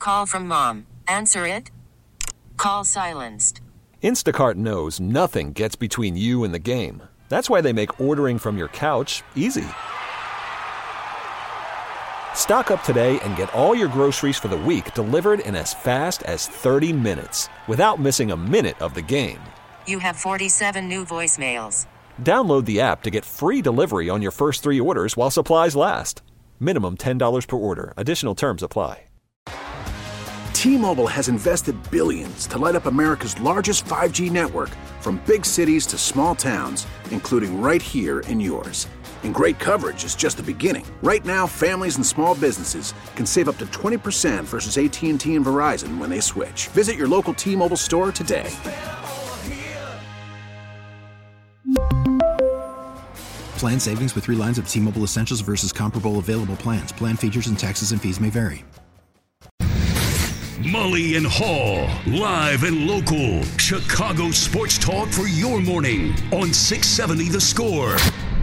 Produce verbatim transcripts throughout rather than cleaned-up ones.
Call from mom. Answer it. Call silenced. Instacart knows nothing gets between you and the game. That's why they make ordering from your couch easy. Stock up today and get all your groceries for the week delivered in as fast as thirty minutes without missing a minute of the game. You have forty-seven new voicemails. Download the app to get free delivery on your first three orders while supplies last. Minimum ten dollars per order. Additional terms apply. T-Mobile has invested billions to light up America's largest five G network, from big cities to small towns, including right here in yours. And great coverage is just the beginning. Right now, families and small businesses can save up to twenty percent versus A T and T and Verizon when they switch. Visit your local T-Mobile store today. Plan savings with three lines of T-Mobile Essentials versus comparable available plans. Plan features and taxes and fees may vary. Mully and Haw, live and local. Chicago sports talk for your morning on six seventy The Score.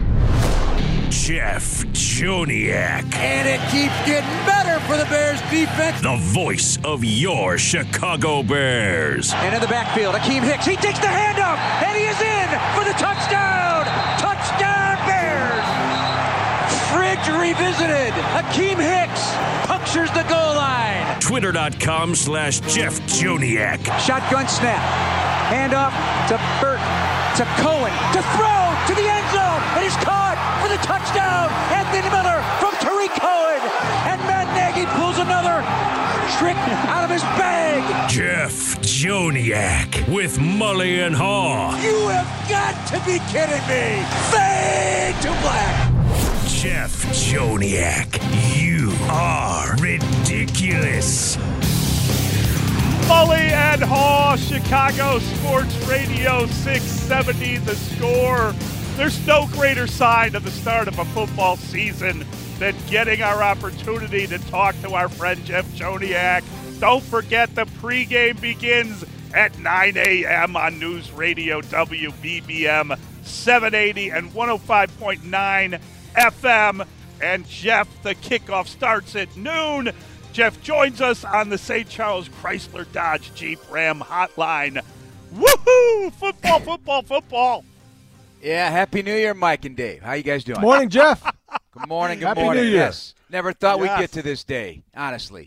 Jeff Joniak. And it keeps getting better for the Bears defense. The voice of your Chicago Bears. And in the backfield, Akeem Hicks. He takes the handoff, and he is in for the touchdown. Touchdown, Bears. Fridge revisited. Akeem Hicks punctures the goal line. Twitter.com slash Jeff Joniak. Shotgun snap. Handoff to Burton. To Cohen. To throw to the end zone. And he's caught for the touchdown. Anthony Miller from Tariq Cohen. And Matt Nagy pulls another trick out of his bag. Jeff Joniak with Mully and Haw. You have got to be kidding me. Fade to black. Jeff Joniak, you are ridiculous. Mully and Haw, Chicago Sports Radio six seventy The Score. There's no greater sign of the start of a football season than getting our opportunity to talk to our friend Jeff Joniak. Don't forget the pregame begins at nine a.m. on News Radio W B B M seven eighty and one oh five point nine F M. And Jeff, the kickoff starts at noon. Jeff joins us on the Saint Charles Chrysler Dodge Jeep Ram hotline. Woohoo! Football, football, football. Yeah, Happy New Year, Mike and Dave. How you guys doing? Morning, Jeff. Good morning, good Happy morning. New Year. Yes. Never thought Yes. we'd get to this day, honestly.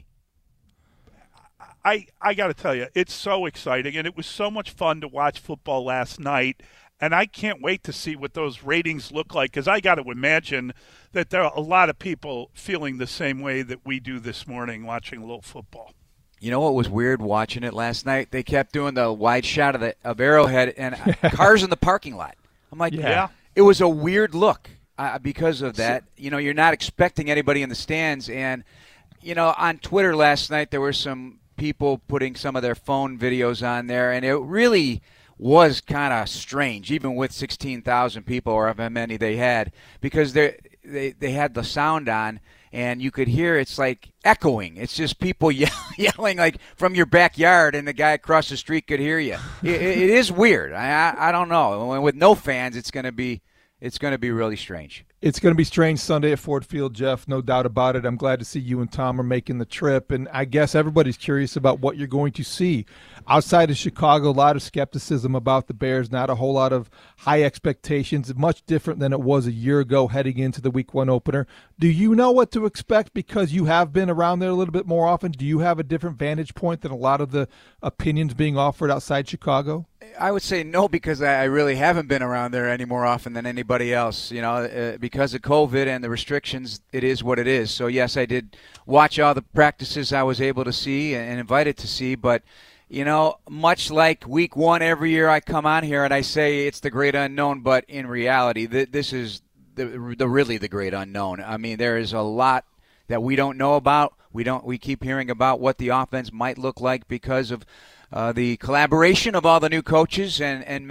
I, I got to tell you, it's so exciting, and it was so much fun to watch football last night, and I can't wait to see what those ratings look like, because I got to imagine that there are a lot of people feeling the same way that we do this morning watching a little football. You know what was weird watching it last night? They kept doing the wide shot of the of Arrowhead and cars in the parking lot. I'm like, Yeah. It was a weird look uh, because of that. You know, you're not expecting anybody in the stands. And, you know, on Twitter last night there were some people putting some of their phone videos on there, and it really was kind of strange, even with sixteen thousand people or however many they had, because they they they had the sound on, and you could hear it's like echoing. It's just people yell, yelling like from your backyard, and the guy across the street could hear you. It, it is weird. I, I I don't know. With no fans, it's gonna be it's gonna be really strange. It's going to be strange Sunday at Ford Field, Jeff, no doubt about it. I'm glad to see you and Tom are making the trip, and I guess everybody's curious about what you're going to see. Outside of Chicago, a lot of skepticism about the Bears, not a whole lot of high expectations, much different than it was a year ago heading into the week one opener. Do you know what to expect because you have been around there a little bit more often? Do you have a different vantage point than a lot of the opinions being offered outside Chicago? I would say no, because I really haven't been around there any more often than anybody else. You know, uh, because of COVID and the restrictions, it is what it is. So, yes, I did watch all the practices I was able to see and invited to see. But, you know, much like week one every year I come on here and I say it's the great unknown, but in reality, th- this is the, the really the great unknown. I mean, there is a lot that we don't know about. We don't. We keep hearing about what the offense might look like because of Uh, the collaboration of all the new coaches, and, and Matt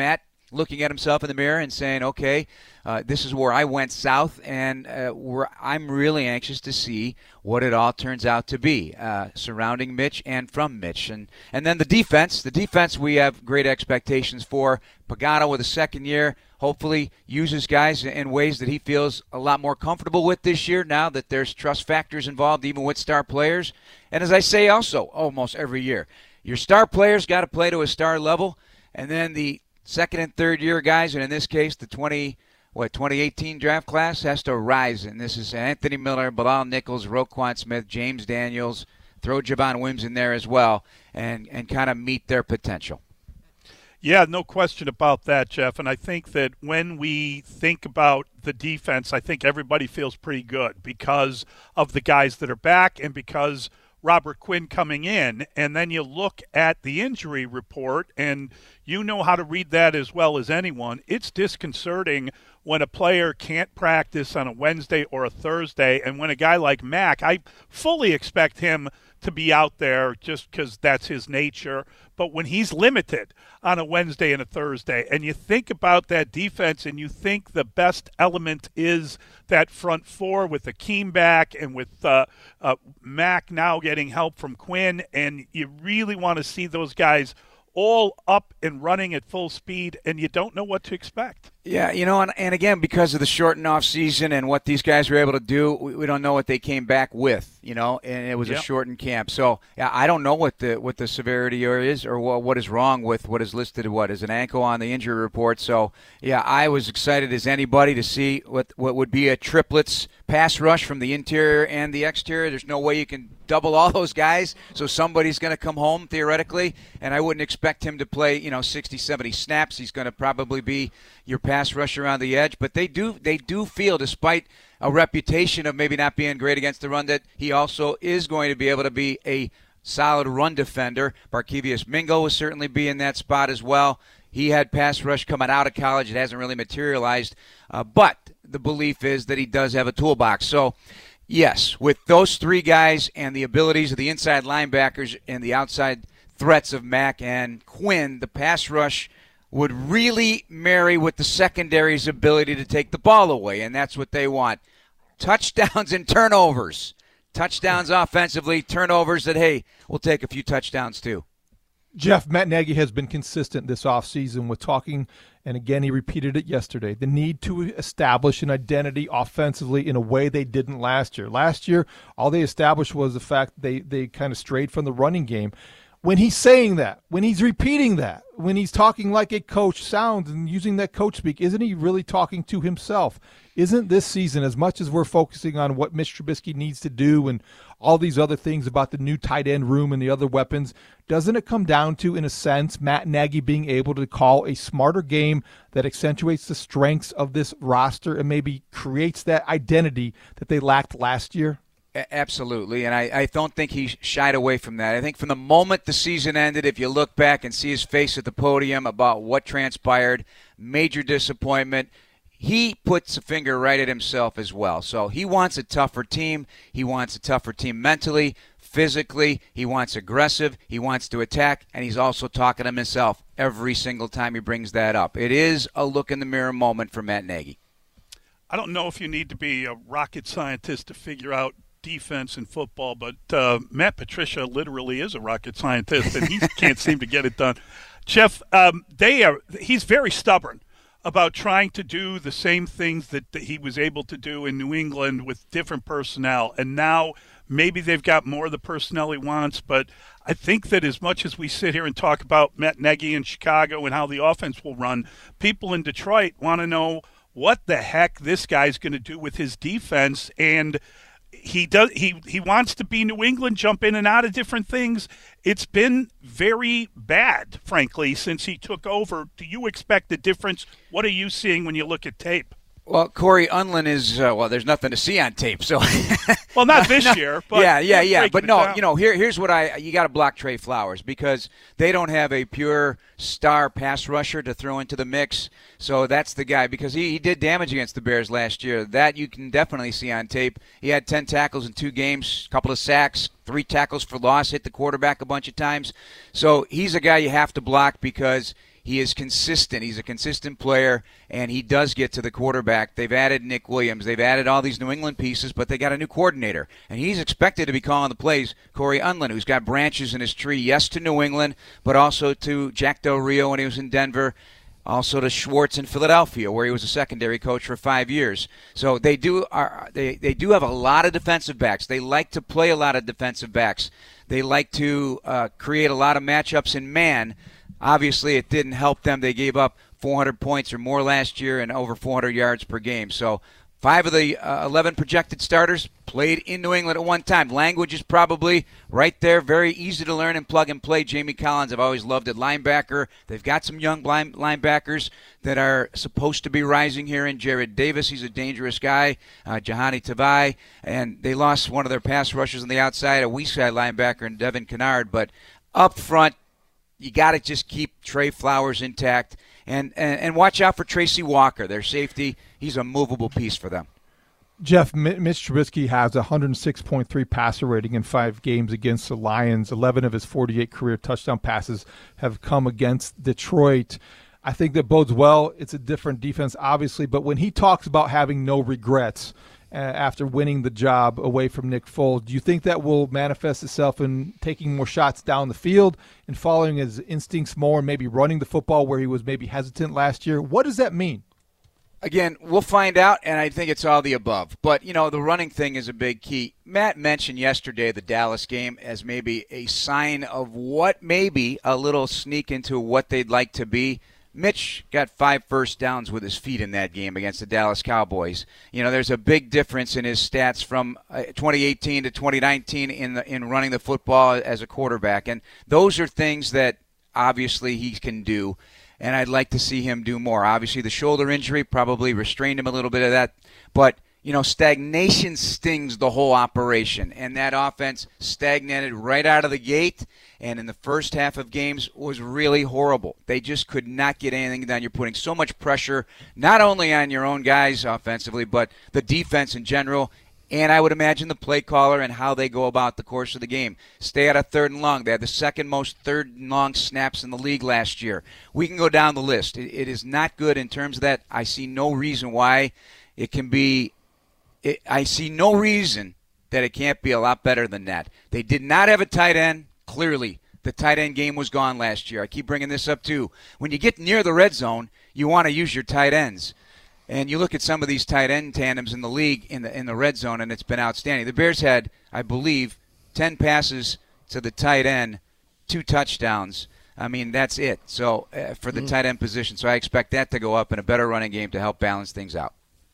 looking at himself in the mirror and saying, okay, uh, this is where I went south, and uh, where I'm really anxious to see what it all turns out to be uh, surrounding Mitch and from Mitch. And, and then the defense. The defense we have great expectations for. Pagano with a second year hopefully uses guys in ways that he feels a lot more comfortable with this year now that there's trust factors involved, even with star players. And as I say also almost every year, your star players got to play to a star level, and then the second and third year guys, and in this case the twenty what twenty eighteen draft class has to rise. And this is Anthony Miller, Bilal Nichols, Roquan Smith, James Daniels. Throw Javon Wims in there as well, and and kind of meet their potential. Yeah, no question about that, Jeff. And I think that when we think about the defense, I think everybody feels pretty good because of the guys that are back and because Robert Quinn coming in. And then you look at the injury report, and you know how to read that as well as anyone. It's disconcerting when a player can't practice on a Wednesday or a Thursday, and when a guy like Mack, I fully expect him to be out there just because that's his nature. But when he's limited on a Wednesday and a Thursday, and you think about that defense and you think the best element is that front four with Akeem back and with uh, uh, Mack now getting help from Quinn, and you really want to see those guys all up and running at full speed, and you don't know what to expect. Yeah, you know, and, and again, because of the shortened off season and what these guys were able to do, we, we don't know what they came back with, you know, and it was yep. a shortened camp. So, yeah, I don't know what the what the severity is or what, what is wrong with what is listed, what is an ankle on the injury report. So, yeah, I was excited as anybody to see what, what would be a triplets pass rush from the interior and the exterior. There's no way you can double all those guys, so somebody's going to come home theoretically, and I wouldn't expect him to play, you know, sixty, seventy snaps. He's going to probably be your pass rusher on the edge, but they do they do feel, despite a reputation of maybe not being great against the run, that he also is going to be able to be a solid run defender. Barkevius Mingo will certainly be in that spot as well. He had pass rush coming out of college. It hasn't really materialized, uh, but the belief is that he does have a toolbox. So, yes, with those three guys and the abilities of the inside linebackers and the outside threats of Mack and Quinn, the pass rush would really marry with the secondary's ability to take the ball away, and that's what they want. Touchdowns and turnovers. Touchdowns offensively, turnovers that, hey, we'll take a few touchdowns too. Jeff, Matt Nagy has been consistent this offseason with talking, and again he repeated it yesterday, the need to establish an identity offensively in a way they didn't last year. Last year, all they established was the fact they, they kind of strayed from the running game. When he's saying that, when he's repeating that, when he's talking like a coach sounds and using that coach speak, isn't he really talking to himself? Isn't this season, as much as we're focusing on what Mitch Trubisky needs to do and all these other things about the new tight end room and the other weapons, doesn't it come down to, in a sense, Matt Nagy being able to call a smarter game that accentuates the strengths of this roster and maybe creates that identity that they lacked last year? Absolutely, and I, I don't think he shied away from that. I think from the moment the season ended, if you look back and see his face at the podium about what transpired, major disappointment, he puts a finger right at himself as well. So he wants a tougher team. He wants a tougher team mentally, physically. He wants aggressive. He wants to attack, and he's also talking to himself every single time he brings that up. It is a look-in-the-mirror moment for Matt Nagy. I don't know if you need to be a rocket scientist to figure out defense in football, but uh, Matt Patricia literally is a rocket scientist, and he can't seem to get it done. Jeff, um, they are. He's very stubborn about trying to do the same things that, that he was able to do in New England with different personnel, and now maybe they've got more of the personnel he wants, but I think that as much as we sit here and talk about Matt Nagy in Chicago and how the offense will run, people in Detroit want to know what the heck this guy's going to do with his defense, and He does. He he wants to be New England, jump in and out of different things. It's been very bad, frankly, since he took over. Do you expect a difference? What are you seeing when you look at tape? Well, Corey Unlin is, uh, well, there's nothing to see on tape. So, well, not this no, year. But yeah, yeah, yeah. But no, down. you know, here, here's what I, you got to block Trey Flowers because they don't have a pure star pass rusher to throw into the mix. So that's the guy because he, he did damage against the Bears last year. That you can definitely see on tape. He had ten tackles in two games, a couple of sacks, three tackles for loss, hit the quarterback a bunch of times. So he's a guy you have to block because He is consistent. He's a consistent player, and he does get to the quarterback. They've added Nick Williams. They've added all these New England pieces, but they got a new coordinator, and he's expected to be calling the plays. Corey Unlin, who's got branches in his tree, yes, to New England, but also to Jack Del Rio when he was in Denver, also to Schwartz in Philadelphia, where he was a secondary coach for five years. So they do are they, they do have a lot of defensive backs. They like to play a lot of defensive backs. They like to uh, create a lot of matchups in man. Obviously, it didn't help them. They gave up four hundred points or more last year and over four hundred yards per game. So five of the uh, eleven projected starters played in New England at one time. Language is probably right there, very easy to learn and plug and play. Jamie Collins, I've always loved at linebacker. They've got some young line- linebackers that are supposed to be rising here in Jared Davis. He's a dangerous guy. Uh, Jahani Tavai. And they lost one of their pass rushers on the outside, a weak side linebacker in Devin Kennard. But up front, you got to just keep Trey Flowers intact and, and, and watch out for Tracy Walker, their safety. He's a movable piece for them. Jeff, Mitch Trubisky has a one oh six point three passer rating in five games against the Lions. eleven of his forty-eight career touchdown passes have come against Detroit. I think that bodes well. It's a different defense, obviously, but when he talks about having no regrets uh, after winning the job away from Nick Foles, do you think that will manifest itself in taking more shots down the field and following his instincts more and maybe running the football where he was maybe hesitant last year? What does that mean? Again, we'll find out, and I think it's all the above. But, you know, the running thing is a big key. Matt mentioned yesterday the Dallas game as maybe a sign of what maybe a little sneak into what they'd like to be. Mitch got five first downs with his feet in that game against the Dallas Cowboys. You know, there's a big difference in his stats from twenty eighteen to twenty nineteen in the, in running the football as a quarterback. And those are things that obviously he can do, and I'd like to see him do more. Obviously, the shoulder injury probably restrained him a little bit of that. But, you know, stagnation stings the whole operation, and that offense stagnated right out of the gate, and in the first half of games was really horrible. They just could not get anything done. You're putting so much pressure not only on your own guys offensively, but the defense in general, and I would imagine the play caller and how they go about the course of the game. Stay out of third and long. They had the second most third and long snaps in the league last year. We can go down the list. It, it is not good in terms of that. I see no reason why it can be it, – I see no reason that it can't be a lot better than that. They did not have a tight end. Clearly, the tight end game was gone last year. I keep bringing this up, too. When you get near the red zone, you want to use your tight ends. And you look at some of these tight end tandems in the league in the in the red zone, and it's been outstanding. The Bears had, I believe, ten passes to the tight end, two touchdowns. I mean, that's it. So uh, for the mm. tight end position, so I expect that to go up in a better running game to help balance things out.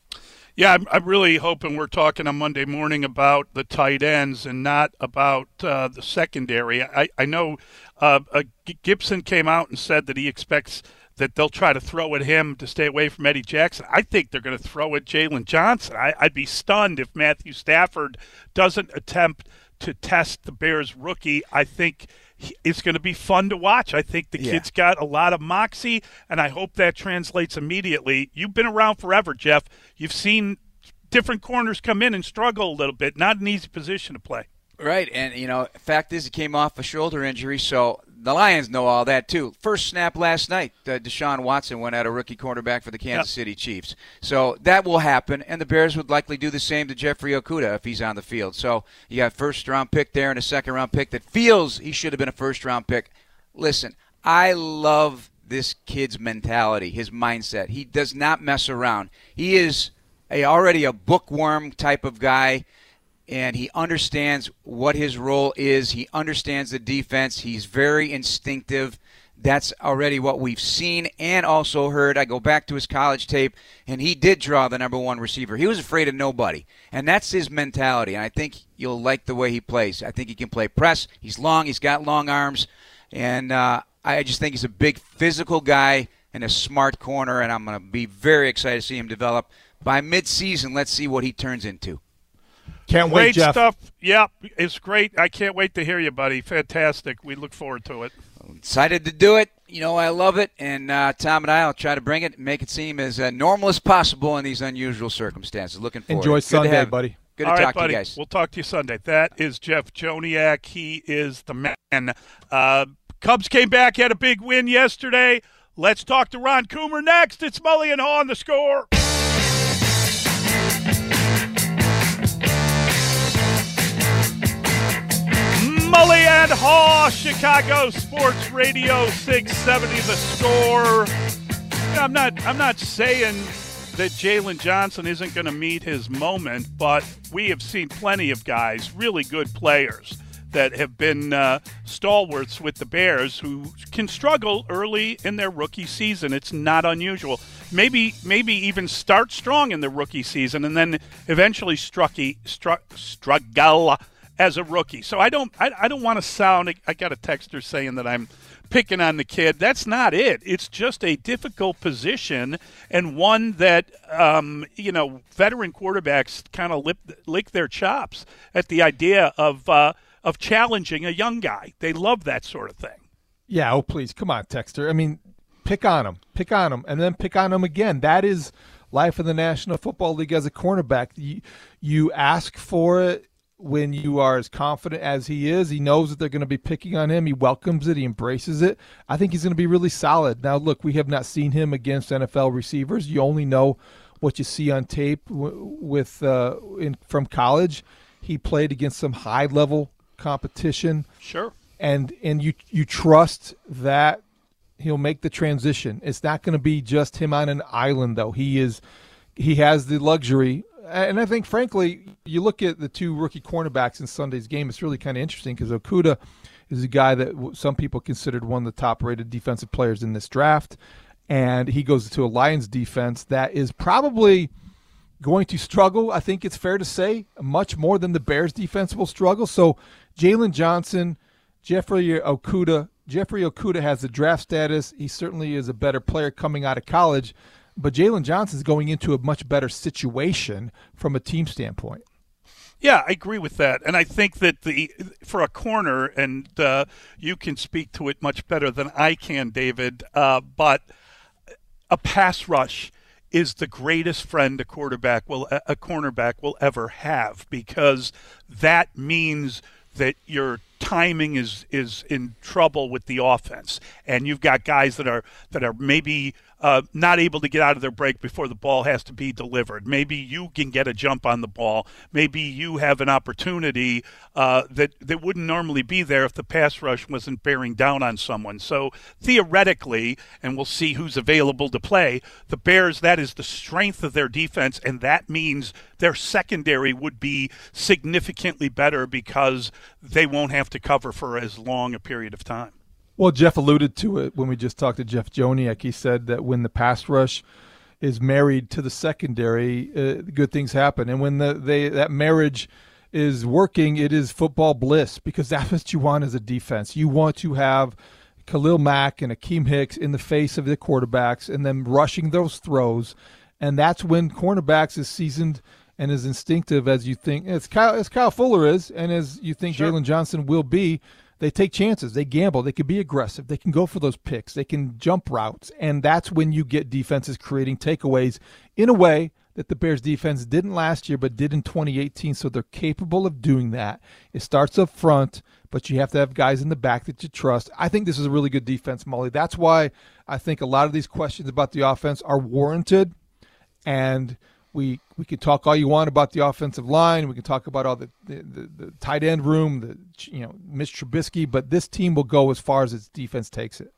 Yeah, I'm, I'm really hoping we're talking on Monday morning about the tight ends and not about uh, the secondary. I, I know uh, uh, Gibson came out and said that he expects that they'll try to throw at him to stay away from Eddie Jackson. I think they're going to throw at Jalen Johnson. I, I'd be stunned if Matthew Stafford doesn't attempt to test the Bears rookie. I think it's going to be fun to watch. I think the yeah. kid's got a lot of moxie, and I hope that translates immediately. You've been around forever, Jeff. You've seen different corners come in and struggle a little bit. Not an easy position to play. Right, and, you know, fact is he came off a shoulder injury, so the Lions know all that, too. First snap last night, uh, Deshaun Watson went out a rookie cornerback for the Kansas yep. City Chiefs. So that will happen, and the Bears would likely do the same to Jeffrey Okudah if he's on the field. So you got a first-round pick there and a second-round pick that feels he should have been a first-round pick. Listen, I love this kid's mentality, his mindset. He does not mess around. He is a, already a bookworm type of guy, and he understands what his role is. He understands the defense. He's very instinctive. That's already what we've seen and also heard. I go back to his college tape, and he did draw the number one receiver. He was afraid of nobody, and that's his mentality, and I think you'll like the way he plays. I think he can play press. He's long. He's got long arms, and uh, I just think he's a big physical guy and a smart corner, and I'm going to be very excited to see him develop. By midseason, let's see what he turns into. Can't great wait, Jeff. Stuff. Yeah, it's great. I can't wait to hear you, buddy. Fantastic. We look forward to it. I'm excited to do it. You know, I love it. And uh, Tom and I will try to bring it and make it seem as uh, normal as possible in these unusual circumstances. Looking forward. Enjoy Good Sunday, buddy. Good to All talk right, buddy. to you guys. We'll talk to you Sunday. That is Jeff Joniak. He is the man. Uh, Cubs came back, had a big win yesterday. Let's talk to Ron Coomer next. It's Mully and Haw on The Score. Mully and Haw, Chicago Sports Radio six seventy The Score. I'm not I'm not saying that Jalen Johnson isn't going to meet his moment, but we have seen plenty of guys, really good players, that have been uh, stalwarts with the Bears who can struggle early in their rookie season. It's not unusual. Maybe maybe even start strong in the rookie season and then eventually strucky, stru- struggle as a rookie. So I don't I, I don't want to sound – I got a texter saying that I'm picking on the kid. That's not it. It's just a difficult position and one that, um, you know, veteran quarterbacks kind of lick their chops at the idea of uh, – of challenging a young guy. They love that sort of thing. Yeah, oh, please. Come on, Texter. I mean, pick on him. Pick on him, and then pick on him again. That is life in the National Football League as a cornerback. You, you ask for it when you are as confident as he is. He knows that they're going to be picking on him. He welcomes it. He embraces it. I think he's going to be really solid. Now, look, we have not seen him against N F L receivers. You only know what you see on tape w- with uh, in, from college. He played against some high-level competition, sure, and and you you trust that he'll make the transition. It's not going to be just him on an island, though. He is he has the luxury, and I think, frankly, you look at the two rookie cornerbacks in Sunday's game. It's really kind of interesting because Okudah is a guy that some people considered one of the top-rated defensive players in this draft, and he goes to a Lions defense that is probably going to struggle, I think it's fair to say, much more than the Bears defense will struggle. So Jalen Johnson, Jeffrey Okudah, Jeffrey Okudah has the draft status. He certainly is a better player coming out of college, but Jalen Johnson is going into a much better situation from a team standpoint. Yeah, I agree with that. And I think that the for a corner, and uh, you can speak to it much better than I can, David, uh, but a pass rush is the greatest friend a quarterback will a cornerback will ever have, because that means that your timing is is in trouble with the offense, and you've got guys that are that are maybe uh, not able to get out of their break before the ball has to be delivered. Maybe you can get a jump on the ball. Maybe you have an opportunity uh, that that wouldn't normally be there if the pass rush wasn't bearing down on someone. So theoretically, and we'll see who's available to play, the Bears, that is the strength of their defense, and that means their secondary would be significantly better because they won't have to cover for as long a period of time. Well, Jeff alluded to it when we just talked to Jeff Joniak. He said that when the pass rush is married to the secondary, uh, good things happen. And when the they that marriage is working, it is football bliss, because that's what you want as a defense. You want to have Khalil Mack and Akeem Hicks in the face of the quarterbacks and then rushing those throws. And that's when cornerbacks is seasoned and as instinctive as you think, as Kyle, as Kyle Fuller is, and as you think sure. Jalen Johnson will be. They take chances. They gamble. They can be aggressive. They can go for those picks. They can jump routes. And that's when you get defenses creating takeaways in a way that the Bears defense didn't last year but did in twenty eighteen. So they're capable of doing that. It starts up front, but you have to have guys in the back that you trust. I think this is a really good defense, Mully. That's why I think a lot of these questions about the offense are warranted. And we we can talk all you want about the offensive line. We can talk about all the, the, the, the tight end room, the you know Mitch Trubisky, but this team will go as far as its defense takes it.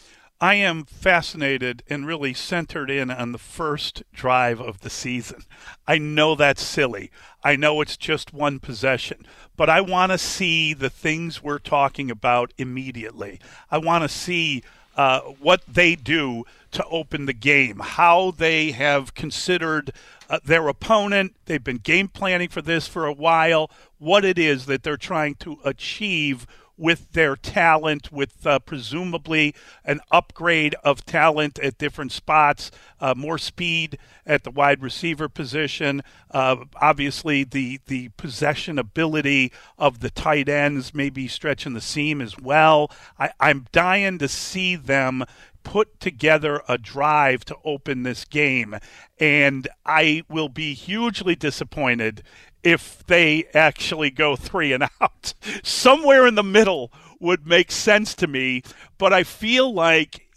I am fascinated and really centered in on the first drive of the season. I know that's silly. I know it's just one possession, but I want to see the things we're talking about immediately. I want to see uh, what they do to open the game, how they have considered uh, their opponent. They've been game planning for this for a while, what it is that they're trying to achieve with their talent, with uh, presumably an upgrade of talent at different spots, uh, more speed at the wide receiver position, uh, obviously the, the possession ability of the tight ends, maybe stretching the seam as well. I, I'm dying to see them put together a drive to open this game, and I will be hugely disappointed if they actually go three and out. Somewhere in the middle would make sense to me, but I feel like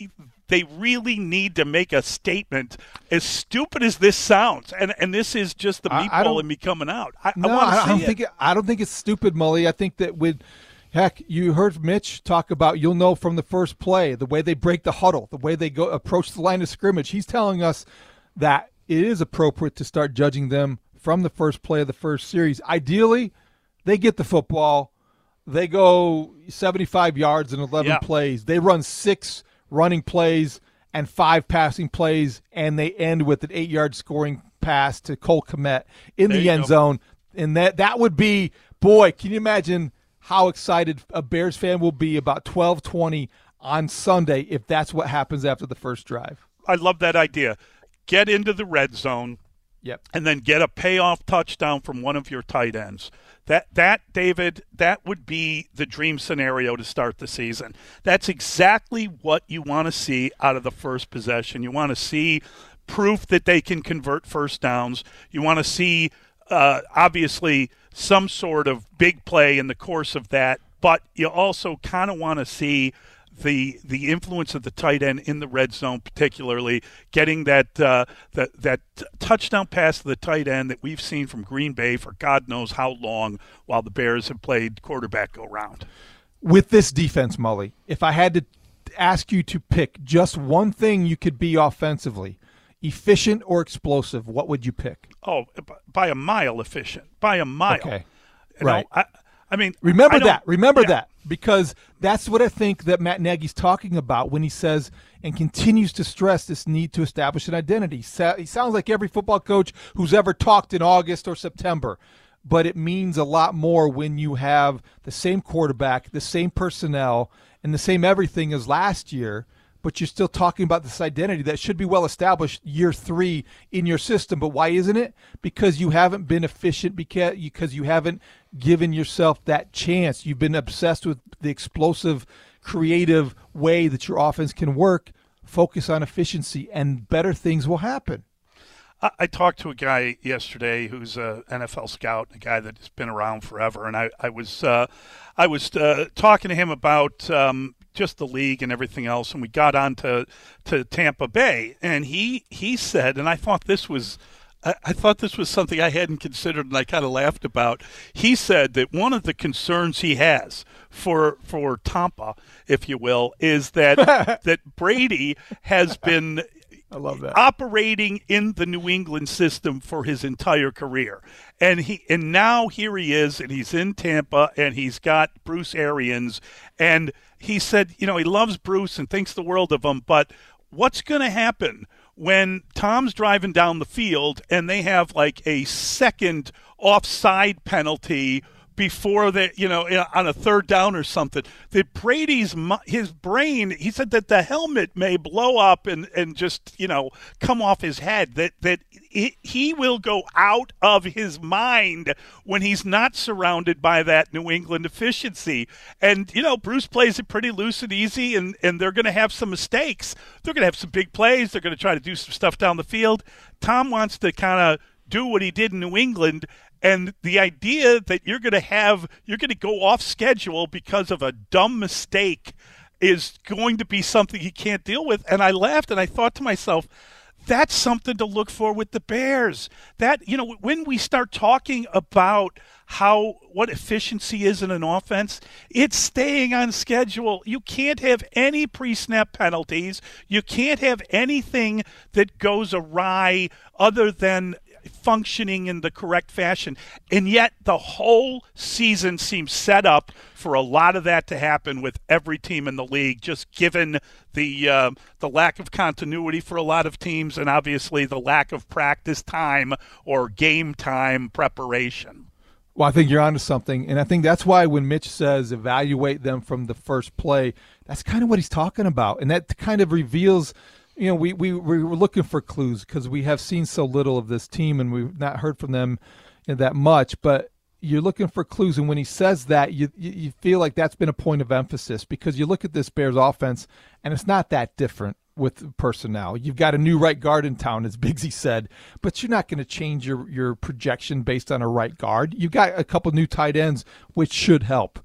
they really need to make a statement, as stupid as this sounds. And and this is just the meatball in me coming out. I, no, I want to see I don't it. think it, I don't think it's stupid, Mully. I think that with heck, you heard Mitch talk about, you'll know from the first play, the way they break the huddle, the way they go approach the line of scrimmage. He's telling us that it is appropriate to start judging them from the first play of the first series. Ideally, they get the football. They go seventy-five yards in eleven yeah. plays. They run six running plays and five passing plays, and they end with an eight-yard scoring pass to Cole Kmet in there the end go. zone. And that that would be, boy, can you imagine how excited a Bears fan will be about twelve twenty on Sunday if that's what happens after the first drive. I love that idea. Get into the red zone. Yep. And then get a payoff touchdown from one of your tight ends. That, that, David, that would be the dream scenario to start the season. That's exactly what you want to see out of the first possession. You want to see proof that they can convert first downs. You want to see, uh, obviously, some sort of big play in the course of that. But you also kind of want to see the the influence of the tight end in the red zone, particularly getting that uh, that that t- touchdown pass to the tight end that we've seen from Green Bay for God knows how long while the Bears have played quarterback go round. With this defense, Mully, if I had to ask you to pick just one thing you could be offensively, efficient or explosive, what would you pick? Oh, by a mile efficient. By a mile. Okay, you right. Know, I, I mean, remember I that. Remember yeah. that, because that's what I think that Matt Nagy's talking about when he says and continues to stress this need to establish an identity. He sounds like every football coach who's ever talked in August or September, but it means a lot more when you have the same quarterback, the same personnel, and the same everything as last year, but you're still talking about this identity that should be well established year three in your system. But why isn't it? Because you haven't been efficient, because because you haven't given yourself that chance. You've been obsessed with the explosive, creative way that your offense can work. Focus on efficiency, and better things will happen. I, I talked to a guy yesterday who's an N F L scout, a guy that has been around forever, and I, I was uh, I was uh, talking to him about um, just the league and everything else, and we got on to, to Tampa Bay, and he he said, and I thought this was I, I thought this was something I hadn't considered, and I kind of laughed about. He said that one of the concerns he has for for Tampa, if you will, is that that Brady has been I love that. operating in the New England system for his entire career. And he and now here he is, and he's in Tampa, and he's got Bruce Arians, and he said, you know, he loves Bruce and thinks the world of him, but what's going to happen when Tom's driving down the field and they have like a second offside penalty before they, you know, on a third down or something, that Brady's, his brain, he said that the helmet may blow up and, and just, you know, come off his head, that, that he will go out of his mind when he's not surrounded by that New England efficiency. And, you know, Bruce plays it pretty loose and easy, and, and they're going to have some mistakes. They're going to have some big plays. They're going to try to do some stuff down the field. Tom wants to kind of do what he did in New England. And the idea that you're going to have, you're going to go off schedule because of a dumb mistake is going to be something he can't deal with. And I laughed and I thought to myself, that's something to look for with the Bears. That, you know, when we start talking about how, what efficiency is in an offense, it's staying on schedule. You can't have any pre-snap penalties. You can't have anything that goes awry other than functioning in the correct fashion. And yet the whole season seems set up for a lot of that to happen with every team in the league, just given the uh, the lack of continuity for a lot of teams, and obviously the lack of practice time or game time preparation. Well, I think you're onto something, and I think that's why when Mitch says evaluate them from the first play, that's kind of what he's talking about, and that kind of reveals, you know, we, we, we were looking for clues because we have seen so little of this team and we've not heard from them that much, but you're looking for clues. And when he says that, you you feel like that's been a point of emphasis, because you look at this Bears offense and it's not that different with personnel. You've got a new right guard in town, as Biggsy said, but you're not going to change your, your projection based on a right guard. You've got a couple new tight ends, which should help.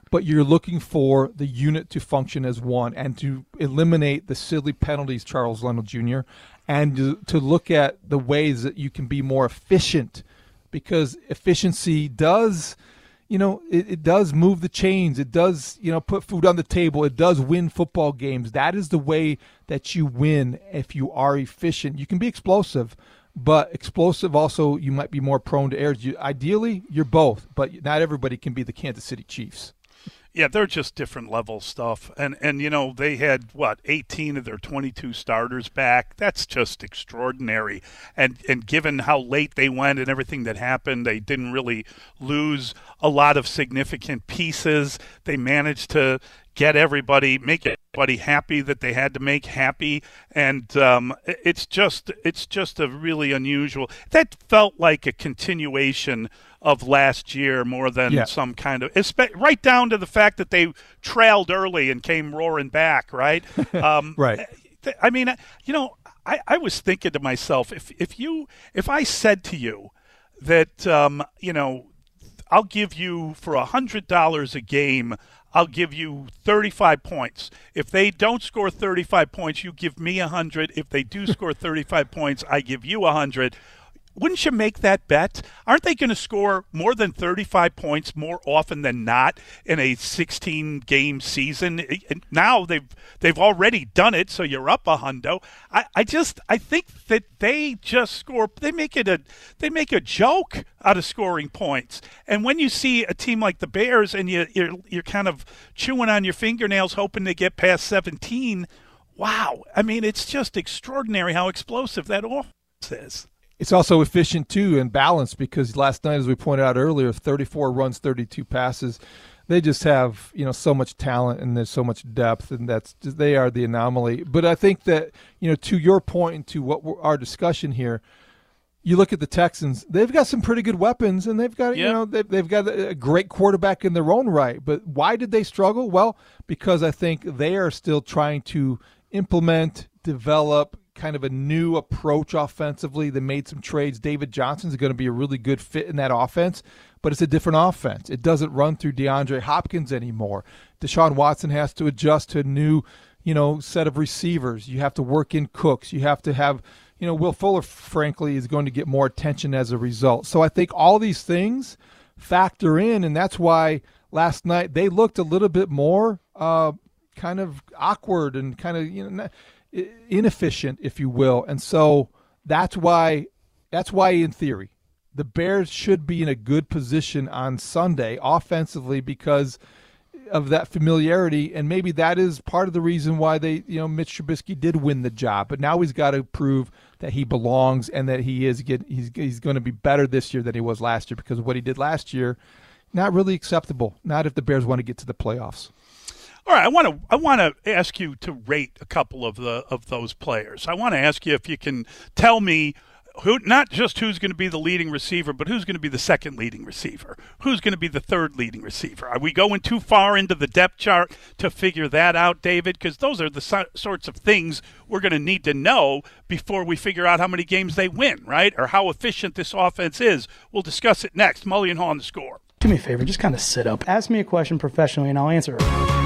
but you're looking for the unit to function as one and to eliminate the silly penalties, Charles Leno Junior, and to, to look at the ways that you can be more efficient, because efficiency does, you know, it, it does move the chains. It does, you know, put food on the table. It does win football games. That is the way that you win if you are efficient. You can be explosive, but explosive also you might be more prone to errors. You, ideally, you're both, but not everybody can be the Kansas City Chiefs. Yeah, they're just different level stuff. And, and you know, they had, what, eighteen of their twenty-two starters back. That's just extraordinary. And and given how late they went and everything that happened, they didn't really lose a lot of significant pieces. They managed to get everybody, make everybody happy that they had to make happy. And um, it's just it's just a really unusual. That felt like a continuation of last year more than yeah. some kind of, right down to the fact that they trailed early and came roaring back, right? Um, right. I mean, you know, I, I was thinking to myself, if if you if I said to you that, um, you know, I'll give you for one hundred dollars a game, I'll give you thirty-five points. If they don't score thirty-five points, you give me one hundred. If they do score thirty-five points, I give you one hundred. Wouldn't you make that bet? Aren't they going to score more than thirty-five points more often than not in a sixteen-game season? Now they've they've already done it, so you're up a hundo. I, I just I think that they just score. They make it a they make a joke out of scoring points. And when you see a team like the Bears and you you're you're kind of chewing on your fingernails hoping to get past seventeen, wow! I mean, it's just extraordinary how explosive that offense is. It's also efficient, too, and balanced, because last night, as we pointed out earlier, thirty-four runs, thirty-two passes. They just have, you know, so much talent and there's so much depth, and that's just, they are the anomaly. But I think that, you know, to your point and to what we're, our discussion here, you look at the Texans, they've got some pretty good weapons, and they've got, yeah. you know, they've, they've got a great quarterback in their own right. But why did they struggle? Well, because I think they are still trying to implement, develop kind of a new approach offensively. They made some trades. David Johnson's going to be a really good fit in that offense, but it's a different offense. It doesn't run through DeAndre Hopkins anymore. Deshaun Watson has to adjust to a new, you know, set of receivers. You have to work in Cooks. You have to have, you know, Will Fuller, frankly, is going to get more attention as a result. So I think all these things factor in, and that's why last night they looked a little bit more uh, kind of awkward and kind of, you know, inefficient, if you will. And so that's why that's why in theory the Bears should be in a good position on Sunday offensively because of that familiarity, and maybe that is part of the reason why they, you know, Mitch Trubisky did win the job. But now he's got to prove that he belongs and that he is get he's he's going to be better this year than he was last year, because of what he did last year, not really acceptable. Not if the Bears want to get to the playoffs. All right, I want to I want to ask you to rate a couple of the of those players. I want to ask you if you can tell me who, not just who's going to be the leading receiver, but who's going to be the second leading receiver, who's going to be the third leading receiver. Are we going too far into the depth chart to figure that out, David? Because those are the so- sorts of things we're going to need to know before we figure out how many games they win, right? Or how efficient this offense is. We'll discuss it next. Mully Haugh on The Score. Do me a favor, just kind of sit up. Ask me a question professionally, and I'll answer it.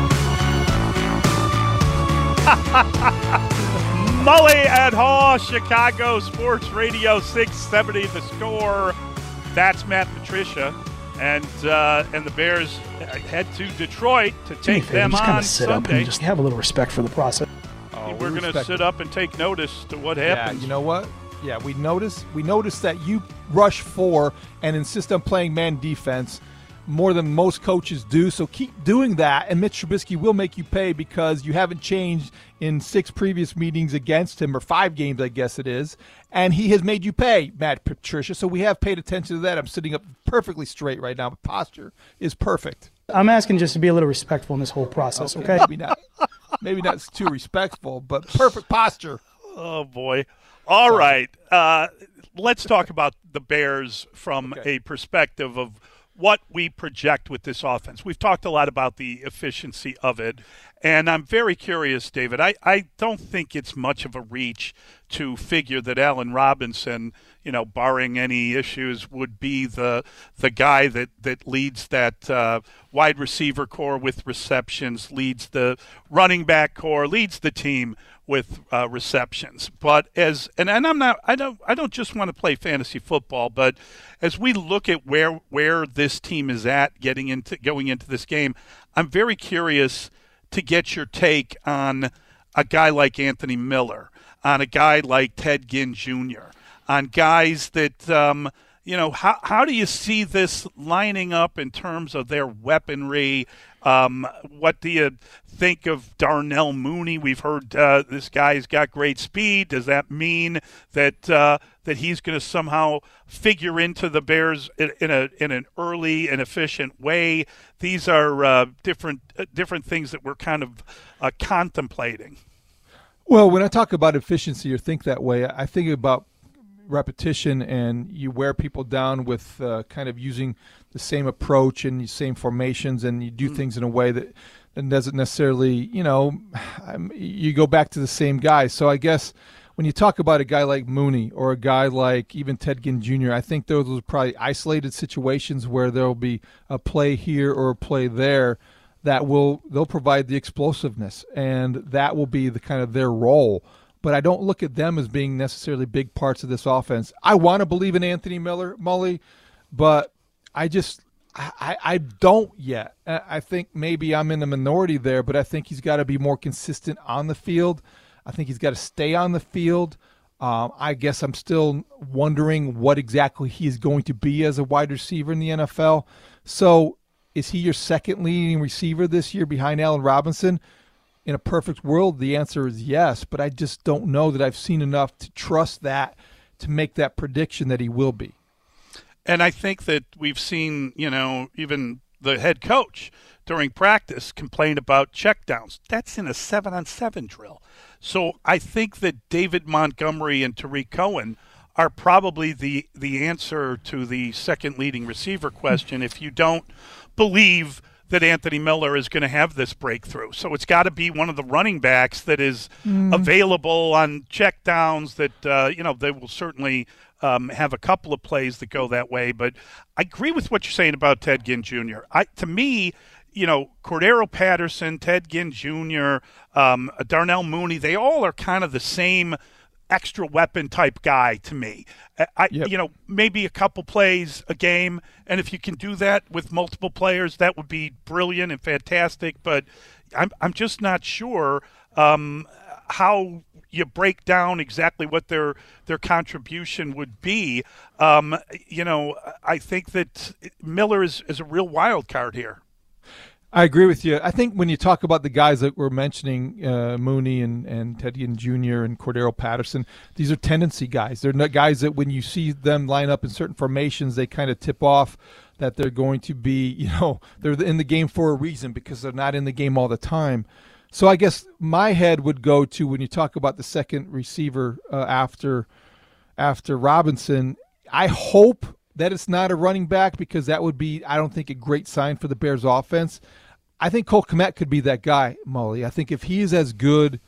Mully and Haugh, Chicago Sports Radio six seventy The Score. That's Matt Patricia, and uh, and the Bears head to Detroit to take favor, them just on kind of sit Sunday. Up and just have a little respect for the process. Oh, We're going to sit up and take notice to what happens. Yeah, you know what? Yeah, we notice we notice that you rush four and insist on playing man defense more than most coaches do, so keep doing that, and Mitch Trubisky will make you pay because you haven't changed in six previous meetings against him, or five games, I guess it is, and he has made you pay, Matt Patricia, so we have paid attention to that. I'm sitting up perfectly straight right now. My posture is perfect. I'm asking just to be a little respectful in this whole process, okay? okay? Maybe not, maybe not too respectful, but perfect posture. Oh, boy. All Sorry. right. Uh, let's talk about the Bears from okay. a perspective of what we project with this offense. We've talked a lot about the efficiency of it, And I'm very curious, David. I, I don't think it's much of a reach to figure that Allen Robinson, you know, barring any issues, would be the the guy that, that leads that uh, wide receiver core with receptions, leads the running back core, leads the team with uh, receptions. But as and, and I'm not I don't I don't just want to play fantasy football, but as we look at where where this team is at getting into going into this game, I'm very curious to get your take on a guy like Anthony Miller, on a guy like Ted Ginn Junior, on guys that, um, you know, how how do you see this lining up in terms of their weaponry? Um, what do you think of Darnell Mooney? We've heard uh, this guy's got great speed. Does that mean that uh, that he's going to somehow figure into the Bears in, in a in an early and efficient way? These are uh, different uh, different things that we're kind of uh, contemplating. Well, when I talk about efficiency or think that way, I think about repetition, and you wear people down with uh, kind of using the same approach and the same formations, and you do mm. things in a way that, that doesn't necessarily, you know, you go back to the same guy. So I guess when you talk about a guy like Mooney or a guy like even Ted Ginn Junior, I think those are probably isolated situations where there'll be a play here or a play there that will they'll provide the explosiveness, and that will be the kind of their role. But I don't look at them as being necessarily big parts of this offense. I want to believe in Anthony Miller, Mully, but I just I, I don't yet. I think maybe I'm in the minority there, but I think he's got to be more consistent on the field. I think he's got to stay on the field. Um, I guess I'm still wondering what exactly he is going to be as a wide receiver in the N F L. So is he your second leading receiver this year behind Allen Robinson? In a perfect world, the answer is yes, but I just don't know that I've seen enough to trust that to make that prediction that he will be. And I think that we've seen, you know, even the head coach during practice complain about checkdowns. That's in a seven-on-seven drill. So I think that David Montgomery and Tariq Cohen are probably the, the answer to the second leading receiver question if you don't believe that Anthony Miller is going to have this breakthrough. So it's got to be one of the running backs that is mm. available on checkdowns that, uh, you know, they will certainly um, have a couple of plays that go that way. But I agree with what you're saying about Ted Ginn Junior I, to me, you know, Cordero Patterson, Ted Ginn Junior, um, Darnell Mooney, they all are kind of the same extra weapon type guy to me. I, yep. You know, maybe a couple plays a game, and if you can do that with multiple players, that would be brilliant and fantastic. But I'm I'm just not sure um, how you break down exactly what their their contribution would be. Um, you know, I think that Miller is, is a real wild card here. I agree with you. I think when you talk about the guys that we're mentioning, uh, Mooney and, and Ted Ginn Junior and Cordero Patterson, these are tendency guys. They're not guys that when you see them line up in certain formations, they kind of tip off that they're going to be, you know, they're in the game for a reason because they're not in the game all the time. So I guess my head would go to when you talk about the second receiver uh, after after Robinson, I hope that it's not a running back because that would be, I don't think, a great sign for the Bears offense. I think Cole Kmet could be that guy, Mully. I think if he is as good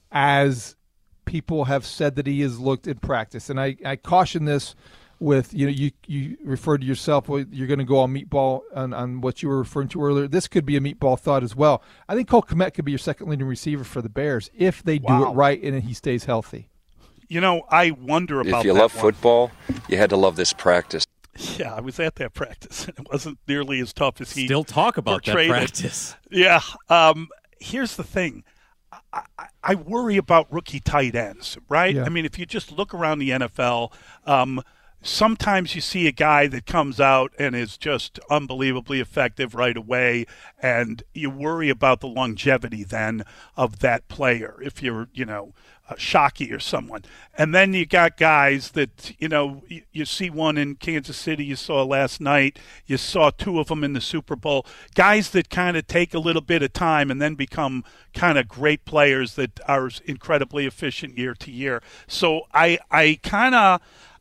as people have said that he has looked in practice, and I, I caution this with, you know, you, you referred to yourself, well, you're going to go on meatball on, on what you were referring to earlier. This could be a meatball thought as well. I think Cole Kmet could be your second leading receiver for the Bears if they do wow. it right and he stays healthy. You know, I wonder about that. If you that love one. football, you had to love this practice. Yeah, I was at that practice, and it wasn't nearly as tough as he still talk about that practice. It. Yeah. Um, here's the thing. I, I, I worry about rookie tight ends, right? Yeah. I mean, if you just look around the N F L, um, sometimes you see a guy that comes out and is just unbelievably effective right away, and you worry about the longevity then of that player if you're, you know, uh, Shockey or someone. And then you got guys that, you know, you, you see one in Kansas City you saw last night. You saw two of them in the Super Bowl. Guys that kind of take a little bit of time and then become kind of great players that are incredibly efficient year to year. So I, I kind of –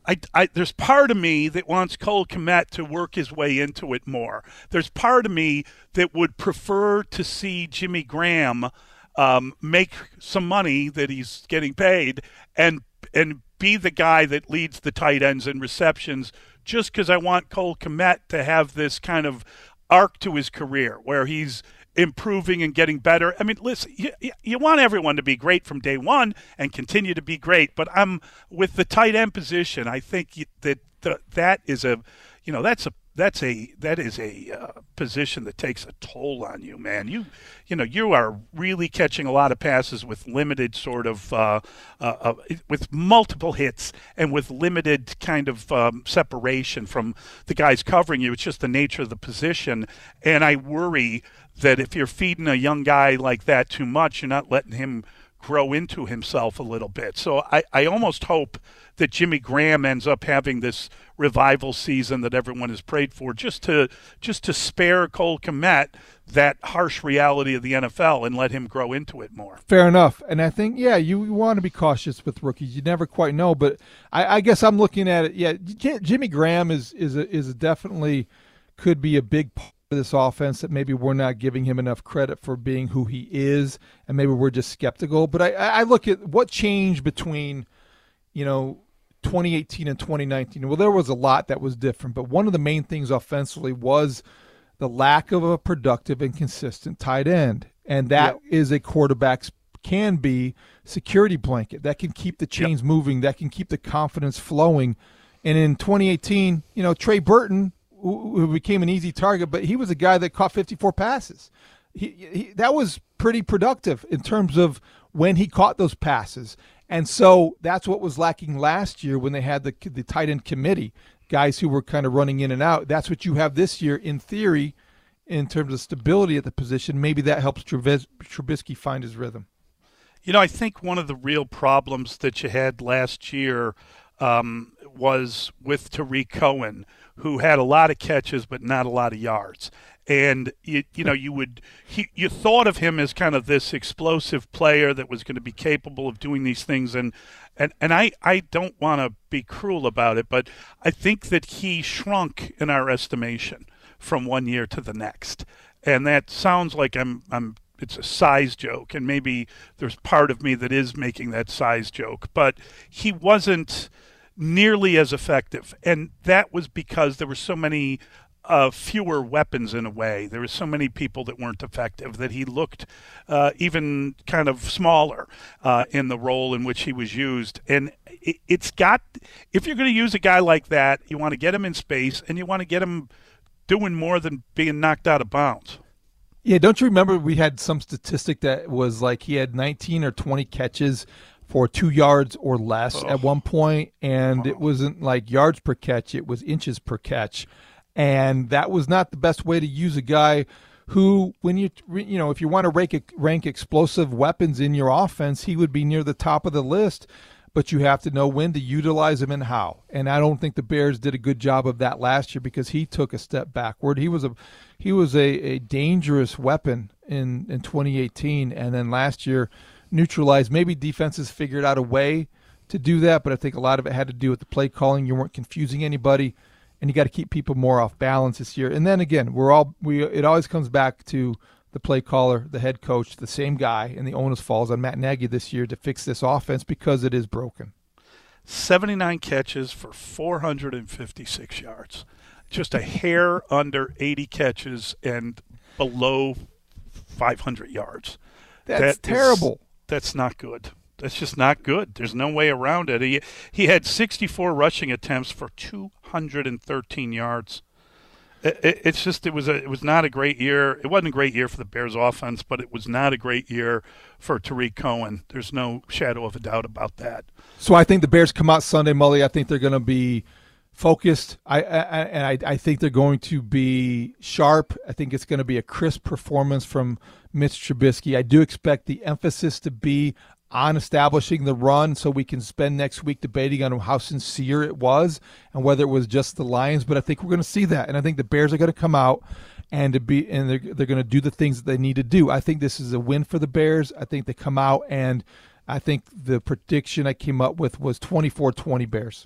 I, I, there's part of me that wants Cole Kmet to work his way into it more. There's part of me that would prefer to see Jimmy Graham um, make some money that he's getting paid and and be the guy that leads the tight ends in receptions, just because I want Cole Kmet to have this kind of arc to his career where he's improving and getting better. I mean, listen, you, you want everyone to be great from day one and continue to be great, but I'm with the tight end position. I think that the, that is a, you know, that's a that's a that is a uh, position that takes a toll on you, man. You, you know, you are really catching a lot of passes with limited sort of uh, uh, uh, with multiple hits and with limited kind of um, separation from the guys covering you. It's just the nature of the position, and I worry that if you're feeding a young guy like that too much, you're not letting him grow into himself a little bit. So I, I almost hope that Jimmy Graham ends up having this revival season that everyone has prayed for, just to just to spare Cole Kmet that harsh reality of the N F L and let him grow into it more. Fair enough. And I think, yeah, you, you want to be cautious with rookies. You never quite know. But I, I guess I'm looking at it, yeah, J- Jimmy Graham is, is, a, is a definitely could be a big part of this offense that maybe we're not giving him enough credit for being who he is, and maybe we're just skeptical. But I, I look at what changed between, you know, twenty eighteen and twenty nineteen. Well, there was a lot that was different, but one of the main things offensively was the lack of a productive and consistent tight end, and that yep. is a quarterback's can be security blanket that can keep the chains yep. moving, that can keep the confidence flowing. And in twenty eighteen, you know, Trey Burton, who became an easy target, but he was a guy that caught fifty-four passes. He, he that was pretty productive in terms of when he caught those passes. And so that's what was lacking last year when they had the the tight end committee, guys who were kind of running in and out. That's what you have this year in theory in terms of stability at the position. Maybe that helps Trubis- Trubisky find his rhythm. You know, I think one of the real problems that you had last year um, was with Tariq Cohen, who had a lot of catches but not a lot of yards. And, you, you know, you would he, you thought of him as kind of this explosive player that was going to be capable of doing these things. And, and, and I, I don't want to be cruel about it, but I think that he shrunk in our estimation from one year to the next. And that sounds like I'm I'm it's a size joke, and maybe there's part of me that is making that size joke, but he wasn't nearly as effective. And that was because there were so many uh, fewer weapons in a way. There were so many people that weren't effective that he looked uh, even kind of smaller uh, in the role in which he was used. And it, it's got, if you're going to use a guy like that, you want to get him in space and you want to get him doing more than being knocked out of bounds. Yeah, don't you remember we had some statistic that was like he had nineteen or twenty catches for two yards or less oh. at one point, and oh. it wasn't like yards per catch, it was inches per catch. And that was not the best way to use a guy who, when you you know, if you want to rank, rank explosive weapons in your offense, he would be near the top of the list, but you have to know when to utilize him and how. And I don't think the Bears did a good job of that last year because he took a step backward. He was a he was a, a dangerous weapon in, in twenty eighteen, and then last year neutralized. Maybe defenses figured out a way to do that, but I think a lot of it had to do with the play calling. You weren't confusing anybody, and you got to keep people more off balance this year. And then again, we're all we it always comes back to the play caller, the head coach, the same guy, and the onus falls on Matt Nagy this year to fix this offense because it is broken. seventy-nine catches for four hundred fifty-six yards. Just a hair under eighty catches and below five hundred yards. That's that terrible. Is, that's not good. That's just not good. There's no way around it. He, he had sixty-four rushing attempts for two hundred thirteen yards. It, it, it's just it was a it was not a great year. It wasn't a great year for the Bears offense, but it was not a great year for Tariq Cohen. There's no shadow of a doubt about that. So I think the Bears come out Sunday, Mully. I think they're going to be focused. I, I and I, I think they're going to be sharp. I think it's going to be a crisp performance from Mitch Trubisky. I do expect the emphasis to be on establishing the run so we can spend next week debating on how sincere it was and whether it was just the Lions. But I think we're going to see that. And I think the Bears are going to come out and to be and they're, they're going to do the things that they need to do. I think this is a win for the Bears. I think they come out, and I think the prediction I came up with was twenty-four twenty Bears.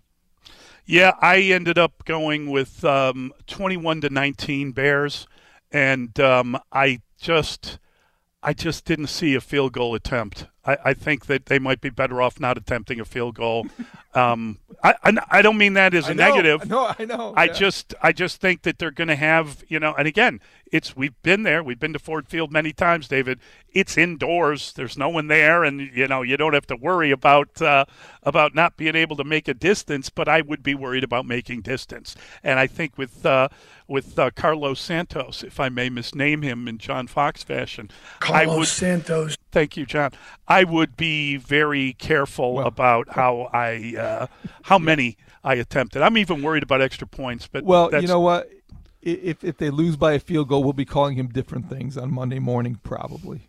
Yeah, I ended up going with um, twenty-one to nineteen Bears, and um, I just I just didn't see a field goal attempt. I, I think that they might be better off not attempting a field goal. Um, I, I I don't mean that as a I know, negative. No, I know. I yeah. just I just think that they're going to have, you know, and again, it's we've been there. We've been to Ford Field many times, David. It's indoors. There's no one there, and you know you don't have to worry about uh, about not being able to make a distance. But I would be worried about making distance. And I think with uh, with uh, Carlos Santos, if I may misname him in John Fox fashion, Carlos I would, Santos. Thank you, John. I would be very careful well, about how I uh, how many I attempted. I'm even worried about extra points. But well, that's, you know what? If if they lose by a field goal, we'll be calling him different things on Monday morning, probably.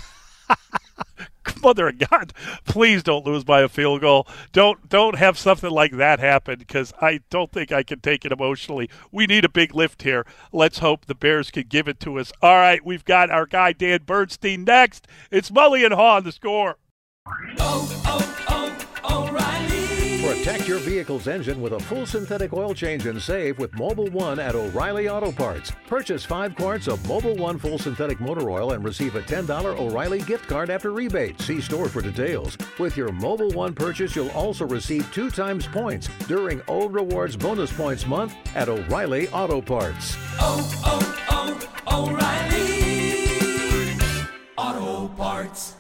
Mother of God, please don't lose by a field goal. Don't don't have something like that happen, because I don't think I can take it emotionally. We need a big lift here. Let's hope the Bears can give it to us. All right, we've got our guy Dan Bernstein next. It's Mully and Haw on The Score. Oh, oh, oh, O'Reilly. Protect your vehicle's engine with a full synthetic oil change and save with Mobil one at O'Reilly Auto Parts. Purchase five quarts of Mobil one full synthetic motor oil and receive a ten dollars O'Reilly gift card after rebate. See store for details. With your Mobil one purchase, you'll also receive two times points during O Rewards Bonus Points Month at O'Reilly Auto Parts. Oh, oh, oh, O'Reilly Auto Parts.